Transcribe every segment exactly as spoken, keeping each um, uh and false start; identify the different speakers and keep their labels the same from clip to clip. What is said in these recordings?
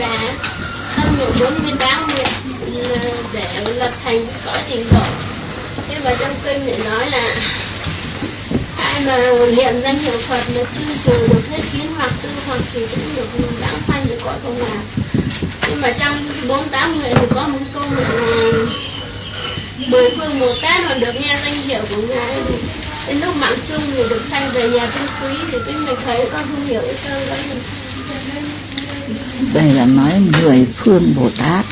Speaker 1: Đà, tâm nguyện bốn mươi tám nguyện để lập thành cõi tịnh độ. Thế mà trong kinh thì nói là ai mà niệm danh hiệu Phật mà trừ trừ được hết kiến hoặc tư hoặc thì cũng được đãng sanh được cõi Không Lạc. Nhưng mà trong bốn tám nguyện thì có một câu nguyện là mười phương Bồ Tát mà được nghe danh hiệu của ngài thì đến lúc mạng chung thì được sanh về nhà tinh quý. Thì cái người thầy con không hiểu cái câu đấy.
Speaker 2: Đây là nói mười phương Bồ Tát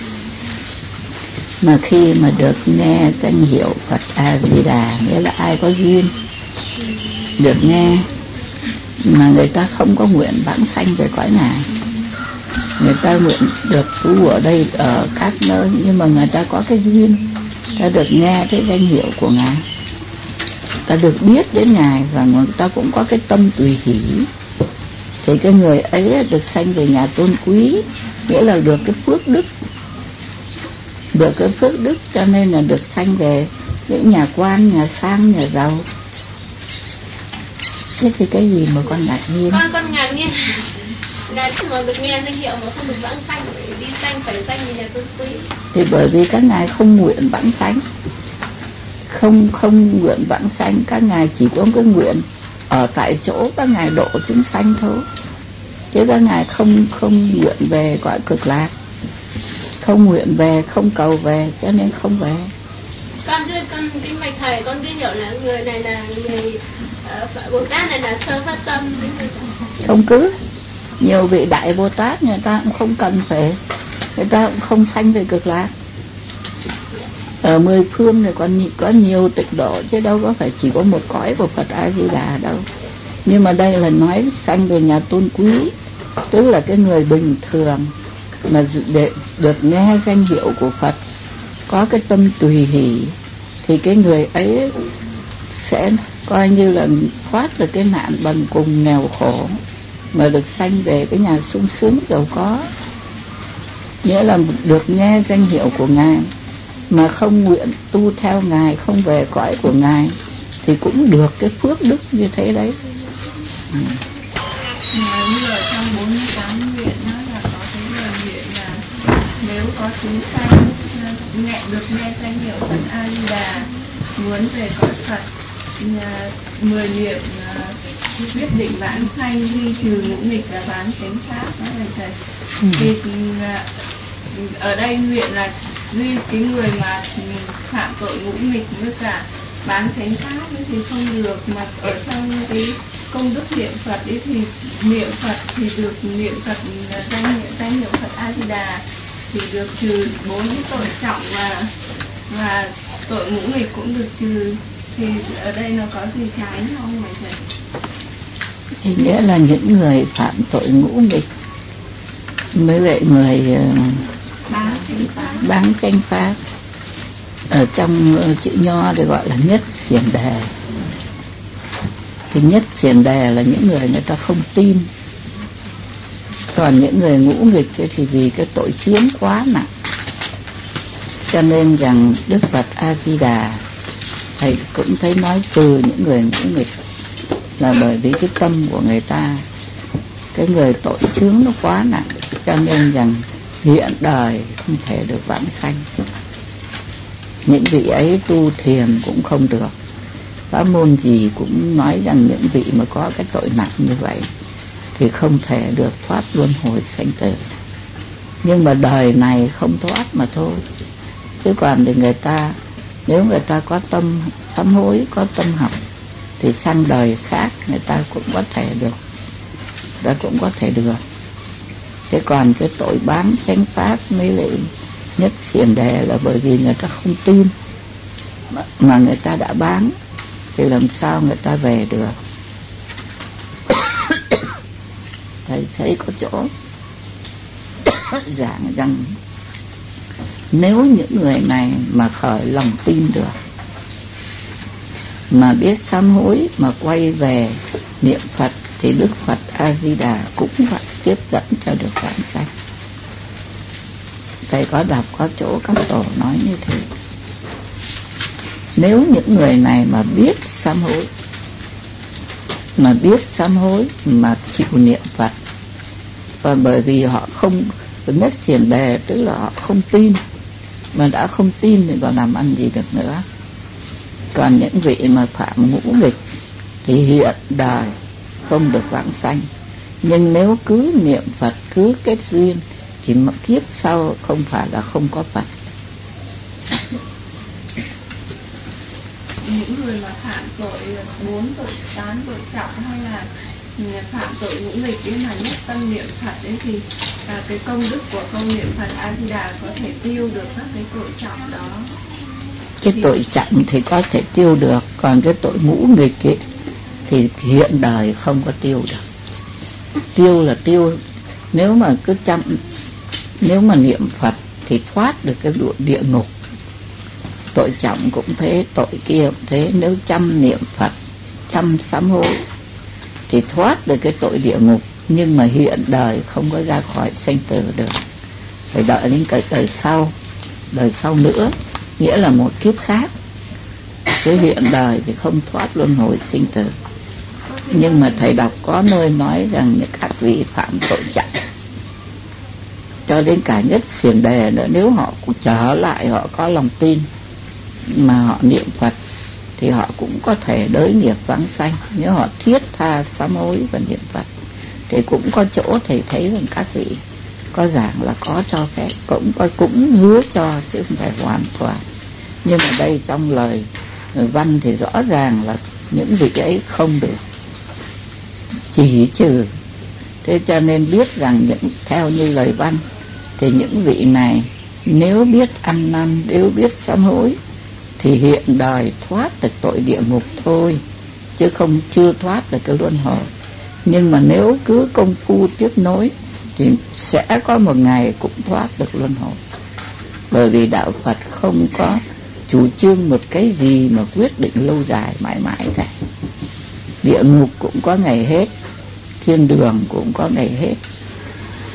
Speaker 2: mà khi mà được nghe danh hiệu Phật A Di Đà, nghĩa là ai có duyên được nghe mà người ta không có nguyện vãng sanh về cõi này, người ta nguyện được tu ở đây ở các nơi, nhưng mà người ta có cái duyên, ta được nghe cái danh hiệu của ngài, ta được biết đến ngài và người ta cũng có cái tâm tùy hỷ, thì cái người ấy được sanh về nhà tôn quý, nghĩa là được cái phước đức, được cái phước đức cho nên là được sanh về những nhà quan, nhà sang, nhà giàu. Thế thì cái gì mà con ngạc nhiên?
Speaker 1: Con con ngạc nhiên là mà được nghe danh hiệu mà không được vãng sanh, đi sanh phải sanh về nhà tôn quý.
Speaker 2: Thì bởi vì các ngài không nguyện vãng sanh, không không nguyện vãng sanh, các ngài chỉ có cái nguyện ở tại chỗ các ngài độ chúng sanh thôi, chứ các ngài không không nguyện về cõi cực lạc, không nguyện về, không cầu về, cho nên không về.
Speaker 1: Con cứ con cái mạch thầy con cứ hiểu là người này là người uh, Bồ Tát này là sơ phát tâm.
Speaker 2: Không cứ nhiều vị đại Bồ Tát người ta cũng không cần phải, người ta cũng không sanh về cực lạc. Ở mười phương này còn có nhiều tịnh độ chứ đâu có phải chỉ có một cõi của Phật A Di Đà đâu. Nhưng mà đây là nói sanh về nhà tôn quý, tức là cái người bình thường mà để được nghe danh hiệu của Phật, có cái tâm tùy hỷ, thì cái người ấy sẽ coi như là thoát được cái nạn bần cùng nghèo khổ mà được sanh về cái nhà sung sướng giàu có. Nghĩa là được nghe danh hiệu của ngài mà không nguyện tu theo ngài, không về cõi của ngài, thì cũng được cái phước đức như thế đấy. Ừ.
Speaker 3: Như ở trong bốn mươi tám nguyện đó là có cái lời nguyện là nếu có chúng sanh nghe được nghe danh hiệu Phật A Di Đà, muốn về cõi Phật, mười niệm quyết định vãng sanh, duy trừ ngũ nghịch là bán chánh pháp đó là thầy. Ừ. Thì ở đây nguyện là duy cái người mà phạm tội ngũ nghịch với cả bán chánh pháp thì không được, mà ở trong cái công đức niệm Phật ấy thì niệm Phật thì được niệm Phật danh hiệu danh hiệu Phật A Di Đà thì được trừ bốn cái tội trọng và và tội ngũ nghịch cũng được trừ. Thì ở đây nó có gì trái không vậy thầy?
Speaker 2: Thì nghĩa là những người phạm tội ngũ nghịch mới lại người
Speaker 3: bán chánh pháp,
Speaker 2: bán chánh pháp ở trong chữ nho thì gọi là nhất xiển đề. Thì nhất xiển đề là những người người ta không tin, còn những người ngũ nghịch thì vì cái tội chướng quá nặng, cho nên rằng Đức Phật A Di Đà thầy cũng thấy nói trừ những người ngũ nghịch là bởi vì cái tâm của người ta, cái người tội chướng nó quá nặng, cho nên rằng hiện đời không thể được vãng sanh. Những vị ấy tu thiền cũng không được, pháp môn gì cũng nói rằng những vị mà có cái tội nặng như vậy thì không thể được thoát luân hồi sanh tử. Nhưng mà đời này không thoát mà thôi, chứ còn thì người ta nếu người ta có tâm sám hối, có tâm học thì sang đời khác người ta cũng có thể được, người ta cũng có thể được. Thế còn cái tội bán chánh pháp mới lại nhất xiển đề là bởi vì người ta không tin, mà người ta đã bán thì làm sao người ta về được. Thầy thấy có chỗ giảng rằng nếu những người này mà khởi lòng tin được, mà biết sám hối, mà quay về niệm Phật thì Đức Phật A Di Đà cũng phải tiếp dẫn cho được vãng sanh. Thầy có đọc có chỗ các tổ nói như thế. Nếu những người này mà biết sám hối, mà biết sám hối mà chịu niệm Phật Và bởi vì họ không, nhất xiển đề tức là họ không tin, mà đã không tin thì còn làm ăn gì được nữa. Còn những vị mà phạm ngũ nghịch thì hiện đời không được vãng sanh, nhưng nếu cứ niệm Phật, cứ kết duyên thì kiếp sau không phải là không có Phật.
Speaker 3: Những người mà phạm tội bốn tội tán, tội trọng hay là phạm tội ngũ nghịch ấy mà nhất tâm niệm Phật ấy thì à, cái công đức của câu niệm Phật A Di Đà có thể tiêu được các cái tội trọng đó.
Speaker 2: Cái tội trọng thì có thể tiêu được, còn cái tội ngũ nghịch ấy thì hiện đời không có tiêu được. Tiêu là tiêu, nếu mà cứ chăm, nếu mà niệm Phật thì thoát được cái địa ngục. Tội trọng cũng thế, tội kia cũng thế. Nếu chăm niệm Phật, chăm sám hối thì thoát được cái tội địa ngục, nhưng mà hiện đời không có ra khỏi sanh tử được, phải đợi đến cái đời sau, đời sau nữa, nghĩa là một kiếp khác. Cái hiện đời thì không thoát luân hồi sinh tử. Nhưng mà thầy đọc có nơi nói rằng những các vị phạm tội trọng cho đến cả nhất xiển đề nữa, nếu họ cũng trở lại, họ có lòng tin mà họ niệm Phật thì họ cũng có thể đới nghiệp vãng sanh. Nếu họ thiết tha sám hối và niệm Phật thì cũng có chỗ thầy thấy rằng các vị có giảng là có cho phép, cũng có cũng hứa cho chứ không phải hoàn toàn. Nhưng mà đây trong lời văn thì rõ ràng là những vị ấy không được, chỉ trừ. Thế cho nên biết rằng những theo như lời văn thì những vị này nếu biết ăn năn, nếu biết sám hối thì hiện đời thoát được tội địa ngục thôi, chứ không chưa thoát được cái luân hồi. Nhưng mà nếu cứ công phu tiếp nối thì sẽ có một ngày cũng thoát được luân hồi. Bởi vì đạo Phật không có chủ trương một cái gì mà quyết định lâu dài mãi mãi cả. Địa ngục cũng có ngày hết, thiên đường cũng có ngày hết.